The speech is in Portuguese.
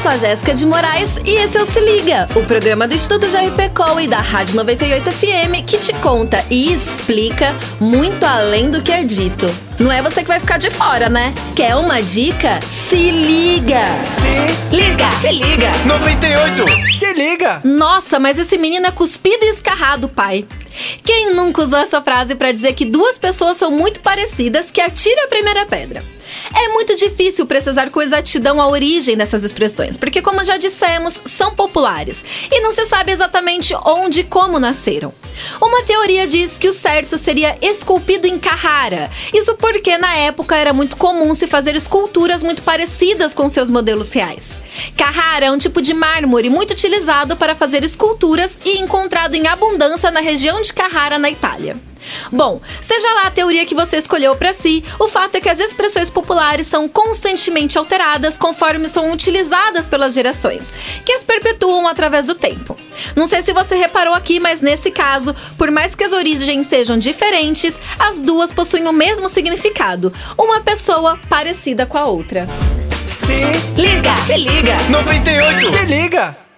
sou a Jéssica de Moraes e esse é o Se Liga, o programa do Instituto JRPCOL e da Rádio 98 FM que te conta e explica muito além do que é dito. Não é você que vai ficar de fora, né? Quer uma dica? Se liga! Se liga! Se liga! 98! Se liga! Nossa, mas esse menino é cuspido e escarrado, pai. Quem nunca usou essa frase pra dizer que duas pessoas são muito parecidas que atira a primeira pedra? É muito difícil precisar com exatidão a origem dessas expressões, porque, como já dissemos, são populares e não se sabe exatamente onde e como nasceram. Uma teoria diz que o certo seria esculpido em Carrara, isso porque na época era muito comum se fazer esculturas muito parecidas com seus modelos reais. Carrara é um tipo de mármore muito utilizado para fazer esculturas e encontrado em abundância na região de Carrara, na Itália. Bom, seja lá a teoria que você escolheu para si, o fato é que as expressões populares são constantemente alteradas conforme são utilizadas pelas gerações, que as perpetuam através do tempo. Não sei se você reparou aqui, mas nesse caso, por mais que as origens sejam diferentes, as duas possuem o mesmo significado, uma pessoa parecida com a outra. Se liga! Se liga! 98! Se liga!